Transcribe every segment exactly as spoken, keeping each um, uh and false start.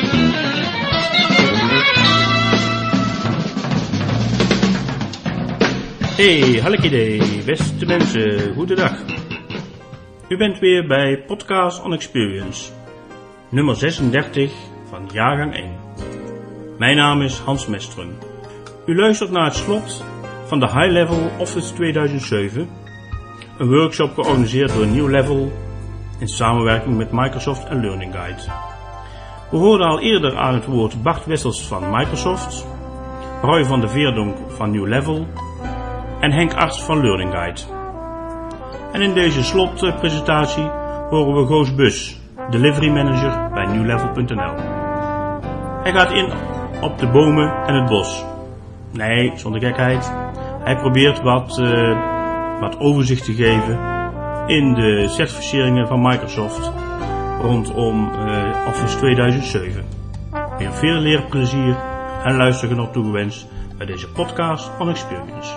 Hey, hallekiday, beste mensen, goedendag. U bent weer bij Podcast on Experience, nummer zesendertig van jaargang één. Mijn naam is Hans Mestrum. U luistert naar het slot van de High Level Office tweeduizend zeven, een workshop georganiseerd door New Level in samenwerking met Microsoft en Learning Guide. We hoorden al eerder aan het woord Bart Wessels van Microsoft, Roy van de Veerdonk van New Level en Henk Arts van Learning Guide. En in deze slotpresentatie horen we Goos Bus, Delivery Manager bij new level punt n l. Hij gaat in op de bomen en het bos. Nee, zonder gekheid. Hij probeert wat, uh, wat overzicht te geven in de certificeringen van Microsoft rondom uh, Office tweeduizend zeven. Weer veel leerplezier en luistergenot toegewenst bij deze Podcast on Experience.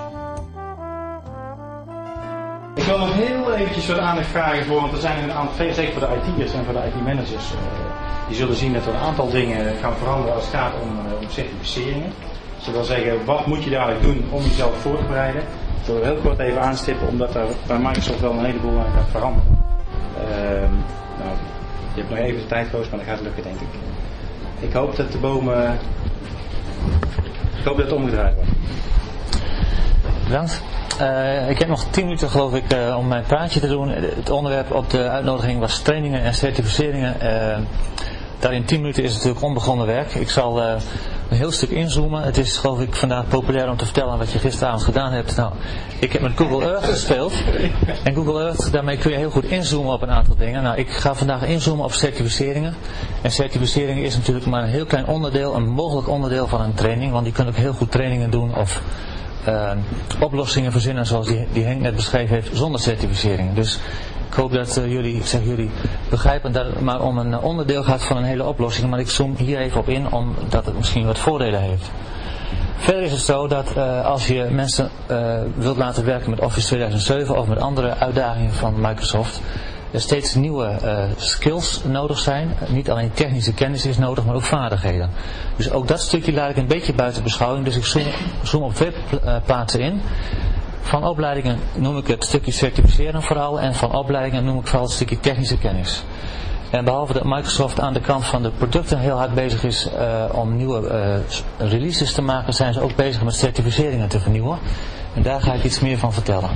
Ik wil nog heel eventjes wat aandacht vragen voor, want er zijn een aantal, zeker voor de I T'ers en voor de I T-managers, uh, die zullen zien dat er een aantal dingen gaan veranderen als het gaat om, uh, om certificeringen. Dus dat wil zeggen, wat moet je dadelijk doen om jezelf voor te bereiden? Dat wil ik heel kort even aanstippen, omdat er bij Microsoft wel een heleboel aan gaat veranderen. Uh, nou, je hebt nog even de tijd gekozen, maar dat gaat lukken, denk ik. Ik hoop dat de bomen, ik hoop dat het omgedraaid wordt. Bedankt. Uh, ik heb nog tien minuten geloof ik uh, om mijn praatje te doen. Het onderwerp op de uitnodiging was trainingen en certificeringen. Uh, daar in tien minuten is natuurlijk onbegonnen werk. Ik zal uh, een heel stuk inzoomen. Het is geloof ik vandaag populair om te vertellen wat je gisteravond gedaan hebt. Nou, ik heb met Google Earth gespeeld. En Google Earth, daarmee kun je heel goed inzoomen op een aantal dingen. Nou, ik ga vandaag inzoomen op certificeringen. En certificeringen is natuurlijk maar een heel klein onderdeel, een mogelijk onderdeel van een training. Want je kunt ook heel goed trainingen doen of Uh, oplossingen verzinnen zoals die, die Henk net beschreven heeft zonder certificeringen. Dus ik hoop dat uh, jullie, ik zeg jullie begrijpen dat het maar om een onderdeel gaat van een hele oplossing, maar ik zoom hier even op in omdat het misschien wat voordelen heeft. Verder is het zo dat uh, als je mensen uh, wilt laten werken met Office tweeduizend zeven of met andere uitdagingen van Microsoft, er steeds nieuwe uh, skills nodig zijn. Niet alleen technische kennis is nodig, maar ook vaardigheden. Dus ook dat stukje laat ik een beetje buiten beschouwing. Dus ik zoom, zoom op twee uh, plaatsen in. Van opleidingen noem ik het stukje certificeren vooral. En van opleidingen noem ik vooral het stukje technische kennis. En behalve dat Microsoft aan de kant van de producten heel hard bezig is uh, om nieuwe uh, releases te maken, zijn ze ook bezig met certificeringen te vernieuwen. En daar ga ik iets meer van vertellen.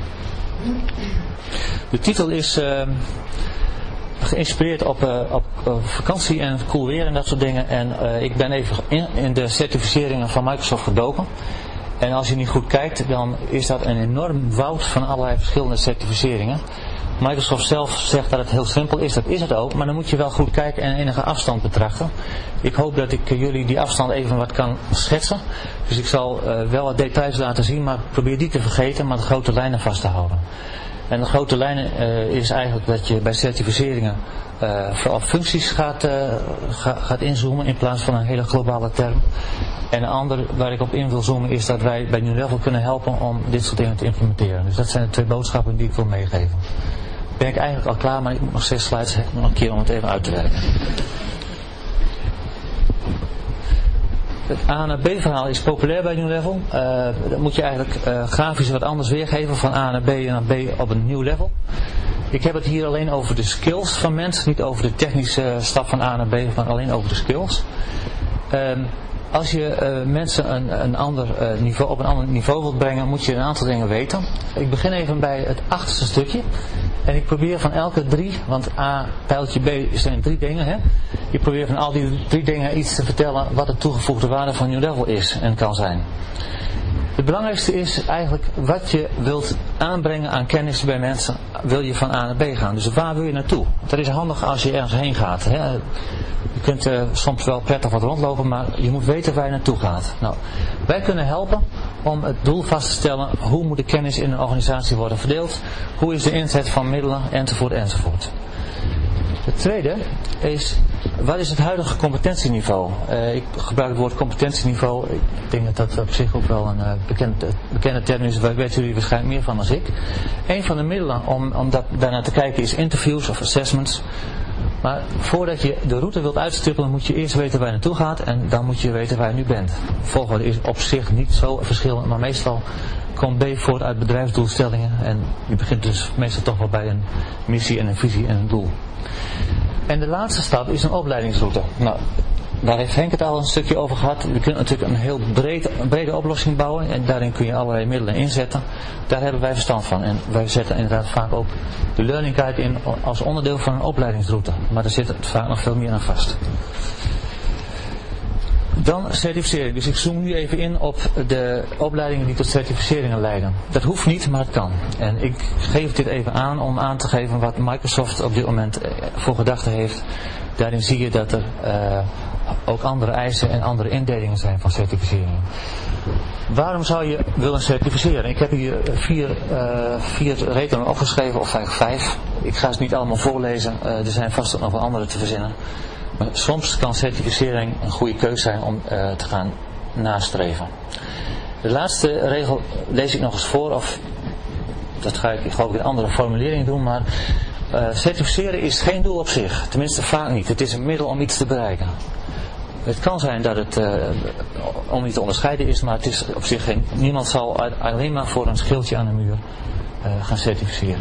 De titel is uh, geïnspireerd op, uh, op uh, vakantie en cool weer en dat soort dingen. En uh, ik ben even in, in de certificeringen van Microsoft gedoken. En als je niet goed kijkt, dan is dat een enorm woud van allerlei verschillende certificeringen. Microsoft zelf zegt dat het heel simpel is, dat is het ook. Maar dan moet je wel goed kijken en enige afstand betrachten. Ik hoop dat ik uh, jullie die afstand even wat kan schetsen. Dus ik zal uh, wel wat details laten zien, maar probeer die te vergeten, maar de grote lijnen vast te houden. En de grote lijnen uh, is eigenlijk dat je bij certificeringen uh, vooral functies gaat, uh, ga, gaat inzoomen in plaats van een hele globale term. En een ander waar ik op in wil zoomen is dat wij bij New Level kunnen helpen om dit soort dingen te implementeren. Dus dat zijn de twee boodschappen die ik wil meegeven. Ben ik eigenlijk al klaar, maar ik moet nog zes slides hebben, nog een keer om het even uit te werken. Het A naar B verhaal is populair bij New Level. Uh, dat moet je eigenlijk uh, grafisch wat anders weergeven, van A naar B en naar B op een nieuw level. Ik heb het hier alleen over de skills van mensen, niet over de technische stap van A naar B, maar alleen over de skills. Um, als je uh, mensen een, een ander, uh, niveau, op een ander niveau wilt brengen, moet je een aantal dingen weten. Ik begin even bij het achterste stukje. En ik probeer van elke drie, want A, pijltje B zijn drie dingen. Hè? Ik probeer van al die drie dingen iets te vertellen wat de toegevoegde waarde van New Level is en kan zijn. Het belangrijkste is eigenlijk wat je wilt aanbrengen aan kennis bij mensen, wil je van A naar B gaan. Dus waar wil je naartoe? Dat is handig als je ergens heen gaat. Hè? Je kunt uh, soms wel prettig wat rondlopen, maar je moet weten waar je naartoe gaat. Nou, wij kunnen helpen om het doel vast te stellen, hoe moet de kennis in een organisatie worden verdeeld, hoe is de inzet van middelen, enzovoort, enzovoort. Het tweede is, wat is het huidige competentieniveau? Uh, ik gebruik het woord competentieniveau, ik denk dat dat op zich ook wel een uh, bekende, bekende term is, daar weten jullie waarschijnlijk meer van dan ik. Een van de middelen om, om dat, daarnaar te kijken is interviews of assessments. Maar voordat je de route wilt uitstippelen, moet je eerst weten waar je naartoe gaat en dan moet je weten waar je nu bent. Volgorde is op zich niet zo verschillend, maar meestal komt B voort uit bedrijfsdoelstellingen en je begint dus meestal toch wel bij een missie en een visie en een doel. En de laatste stap is een opleidingsroute. Nou, daar heeft Henk het al een stukje over gehad. Je kunt natuurlijk een heel breed, een brede oplossing bouwen en daarin kun je allerlei middelen inzetten. Daar hebben wij verstand van en wij zetten inderdaad vaak ook de learning guide in als onderdeel van een opleidingsroute. Maar er zit vaak nog veel meer aan vast. Dan certificering. Dus ik zoom nu even in op de opleidingen die tot certificeringen leiden. Dat hoeft niet, maar het kan. En ik geef dit even aan om aan te geven wat Microsoft op dit moment voor gedachten heeft. Daarin zie je dat er uh, ook andere eisen en andere indelingen zijn van certificeringen. Waarom zou je willen certificeren? Ik heb hier vier, uh, vier redenen opgeschreven, of eigenlijk vijf. Ik ga ze niet allemaal voorlezen. Uh, er zijn vast ook nog wel andere te verzinnen. Maar soms kan certificering een goede keuze zijn om uh, te gaan nastreven. De laatste regel lees ik nog eens voor, of dat ga ik geloof ik in andere formulering doen, maar uh, certificeren is geen doel op zich. Tenminste vaak niet. Het is een middel om iets te bereiken. Het kan zijn dat het uh, om niet te onderscheiden is, maar het is op zich geen. Niemand zal alleen maar voor een schildje aan de muur uh, gaan certificeren.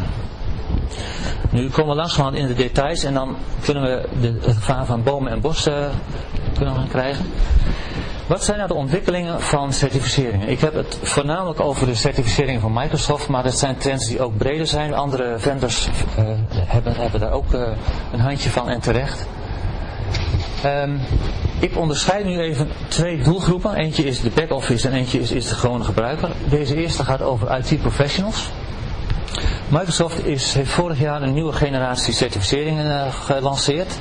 Nu komen we langzamerhand in de details en dan kunnen we de, het gevaar van bomen en bossen uh, kunnen gaan krijgen. Wat zijn nou de ontwikkelingen van certificeringen? Ik heb het voornamelijk over de certificeringen van Microsoft, maar dat zijn trends die ook breder zijn. Andere vendors uh, hebben, hebben daar ook uh, een handje van en terecht. Um, ik onderscheid nu even twee doelgroepen. Eentje is de back-office en eentje is, is de gewone gebruiker. Deze eerste gaat over I T professionals. Microsoft is, heeft vorig jaar een nieuwe generatie certificeringen uh, gelanceerd.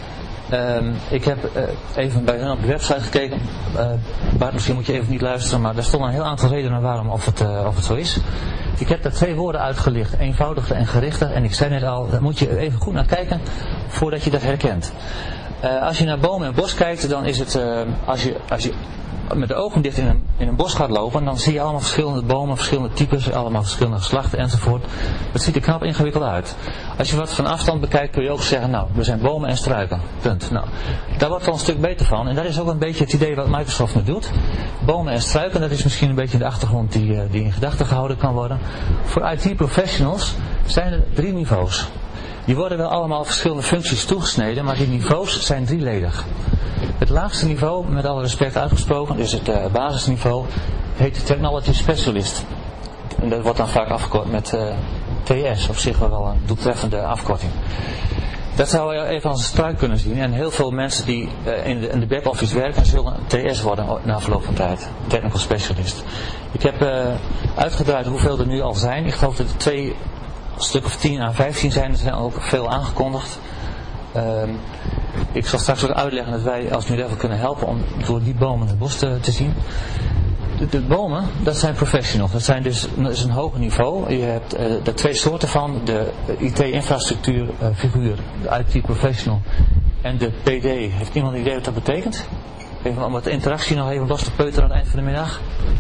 Um, ik heb uh, even bij hun op de website gekeken. Uh, Bart, misschien moet je even niet luisteren, maar er stonden een heel aantal redenen waarom of het, uh, of het zo is. Ik heb daar twee woorden uitgelicht, eenvoudiger en gerichter. En ik zei net al, daar moet je even goed naar kijken voordat je dat herkent. Uh, als je naar bomen en bos kijkt, dan is het, uh, als, je, als je met de ogen dicht in een, in een bos gaat lopen, dan zie je allemaal verschillende bomen, verschillende types, allemaal verschillende geslachten enzovoort. Het ziet er knap ingewikkeld uit. Als je wat van afstand bekijkt, kun je ook zeggen, nou, er zijn bomen en struiken. Punt. Nou, daar wordt wel een stuk beter van. En dat is ook een beetje het idee wat Microsoft nu doet. Bomen en struiken, dat is misschien een beetje de achtergrond die, die in gedachten gehouden kan worden. Voor I T professionals zijn er drie niveaus. Die worden wel allemaal verschillende functies toegesneden, maar die niveaus zijn drieledig. Het laagste niveau, met alle respect uitgesproken, dus het uh, basisniveau, heet Technology Specialist. En dat wordt dan vaak afgekort met uh, T S, op zich wel een doeltreffende afkorting. Dat zou je even als een struik kunnen zien. En heel veel mensen die uh, in de, in de back-office werken, zullen T S worden na verloop van tijd. Technical Specialist. Ik heb uh, uitgedraaid hoeveel er nu al zijn. Ik geloof dat er twee, een stuk of tien à vijftien zijn. Er zijn ook veel aangekondigd. Um, ik zal straks ook uitleggen dat wij als New Level kunnen helpen om door die bomen het bos te, te zien. De, de bomen, dat zijn professionals. Dat, zijn dus, dat is een hoger niveau. Je hebt uh, er twee soorten van. De I T-infrastructuur uh, figuur, de I T professional en de P D. Heeft iemand een idee wat dat betekent? Even om wat interactie nog even los te peuteren aan het eind van de middag.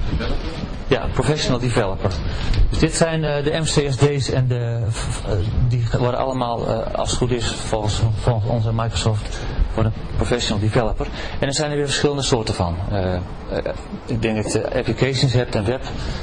Ja, professional developer. Dus dit zijn uh, de M C S D's en de, uh, die worden allemaal, uh, als het goed is, volgens, volgens onze Microsoft, voor een professional developer. En er zijn er weer verschillende soorten van. Uh, uh, ik denk dat je applications hebt en web.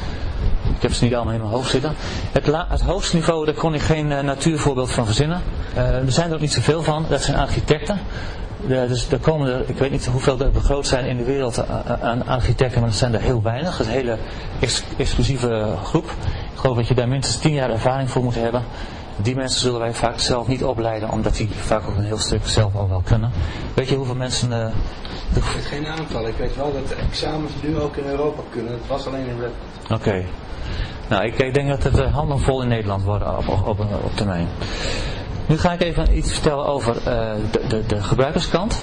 Ik heb ze niet allemaal in mijn hoofd zitten. Het, la, het hoogste niveau, daar kon ik geen uh, natuurvoorbeeld van verzinnen. Uh, er zijn er ook niet zoveel van. Dat zijn architecten. De, dus er komen er, ik weet niet hoeveel er groot zijn in de wereld aan architecten, maar dat zijn er heel weinig. Het is een hele ex, exclusieve groep. Ik geloof dat je daar minstens tien jaar ervaring voor moet hebben. Die mensen zullen wij vaak zelf niet opleiden, omdat die vaak ook een heel stuk zelf al wel kunnen. Weet je hoeveel mensen... Uh, Ik heb geen aantal. Ik weet wel dat de examens nu ook in Europa kunnen. Het was alleen in Red. Oké. Okay. Nou, ik, ik denk dat het uh, handenvol in Nederland wordt op, op, op, op termijn. Nu ga ik even iets vertellen over uh, de, de, de gebruikerskant.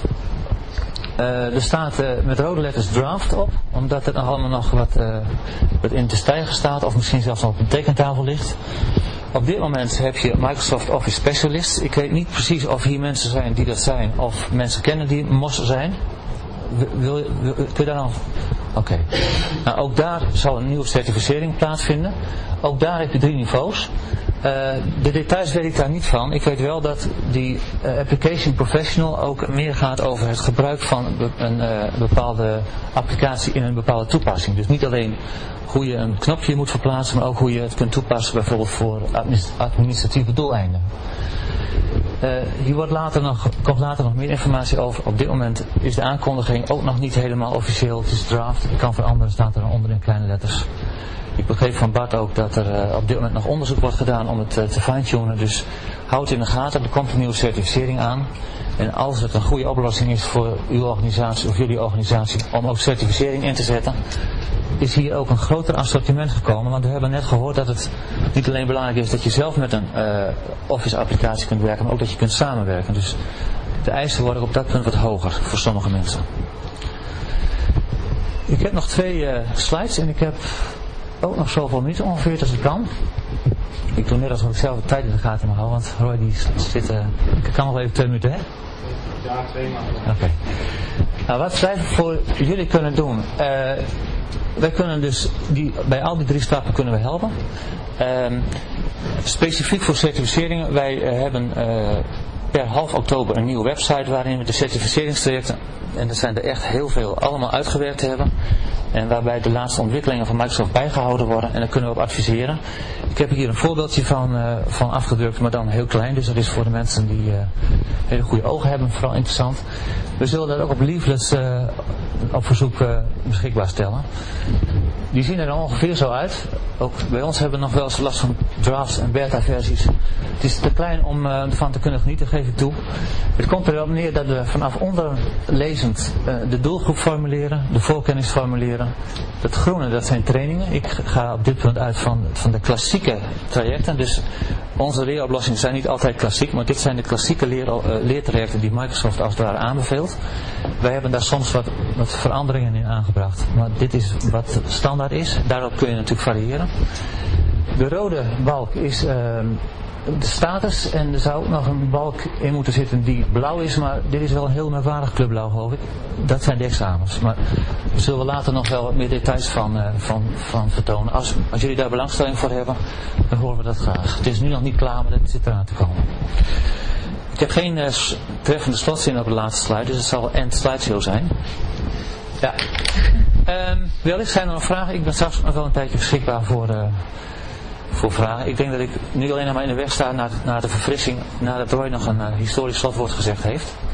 Uh, er staat uh, met rode letters draft op, omdat er allemaal nog wat, uh, wat in te stijgen staat, of misschien zelfs nog op een tekentafel ligt. Op dit moment heb je Microsoft Office Specialists. Ik weet niet precies of hier mensen zijn die dat zijn, of mensen kennen die M O S zijn. Wil, wil, kun je daar nog Oké. Okay. Nou, ook daar zal een nieuwe certificering plaatsvinden. Ook daar heb je drie niveaus. Uh, de details weet ik daar niet van. Ik weet wel dat die uh, application professional ook meer gaat over het gebruik van een uh, bepaalde applicatie in een bepaalde toepassing. Dus niet alleen hoe je een knopje moet verplaatsen, maar ook hoe je het kunt toepassen bijvoorbeeld voor administratieve doeleinden. Uh, hier wordt later nog, komt later nog meer informatie over. Op dit moment is de aankondiging ook nog niet helemaal officieel. Het is draft, het kan veranderen, staat er onder in kleine letters. Ik begreep van Bart ook dat er uh, op dit moment nog onderzoek wordt gedaan om het uh, te fine-tunen. Dus houd in de gaten, er komt een nieuwe certificering aan. En als het een goede oplossing is voor uw organisatie of jullie organisatie om ook certificering in te zetten, is hier ook een groter assortiment gekomen. Want we hebben net gehoord dat het niet alleen belangrijk is dat je zelf met een uh, Office applicatie kunt werken, maar ook dat je kunt samenwerken. Dus de eisen worden op dat punt wat hoger voor sommige mensen. Ik heb nog twee uh, slides en ik heb ook nog zoveel minuten ongeveer als ik kan. Ik doe net alsof ik zelf de tijd in de gaten mag houden, want Roy die zit, uh, ik kan nog even twee minuten, hè? Ja, twee maanden. Oké. Okay. Nou, wat wij voor jullie kunnen doen, uh, wij kunnen dus, die, bij al die drie stappen kunnen we helpen. Uh, specifiek voor certificeringen, wij uh, hebben uh, per half oktober een nieuwe website waarin we de certificeringstrajecten, en er zijn er echt heel veel, allemaal uitgewerkt hebben. En waarbij de laatste ontwikkelingen van Microsoft bijgehouden worden. En daar kunnen we op adviseren. Ik heb hier een voorbeeldje van, uh, van afgedrukt, maar dan heel klein. Dus dat is voor de mensen die uh, hele goede ogen hebben vooral interessant. We zullen dat ook op leaflets uh, op verzoek uh, beschikbaar stellen. Die zien er dan ongeveer zo uit. Ook bij ons hebben we nog wel eens last van drafts en beta versies. Het is te klein om uh, ervan te kunnen genieten, geef ik toe. Het komt erop neer dat we vanaf onder lezend uh, de doelgroep formuleren, de voorkennis formuleren. Het groene, dat zijn trainingen. Ik ga op dit punt uit van, van de klassieke trajecten. Dus onze leeroplossingen zijn niet altijd klassiek, maar dit zijn de klassieke leer, uh, leertrajecten die Microsoft als het ware aanbeveelt. Wij hebben daar soms wat, wat veranderingen in aangebracht. Maar dit is wat standaard is. Daarop kun je natuurlijk variëren. De rode balk is uh, de status. En er zou ook nog een balk in moeten zitten die blauw is. Maar dit is wel een heel merkwaardig kleurblauw, geloof ik. Dat zijn de examens. Maar daar zullen we later nog wel wat meer details van, uh, van, van vertonen. Als, als jullie daar belangstelling voor hebben, dan horen we dat graag. Het is nu nog niet klaar, maar dat zit eraan te komen. Ik heb geen uh, treffende slotzin op de laatste slide, dus het zal end slideshow zijn. Ja. Um, wellicht zijn er nog vragen. Ik ben straks nog wel een tijdje beschikbaar voor, uh, voor vragen. Ik denk dat ik nu alleen nog maar in de weg sta naar, naar de verfrissing, nadat Roy nog een uh, historisch slotwoord gezegd heeft.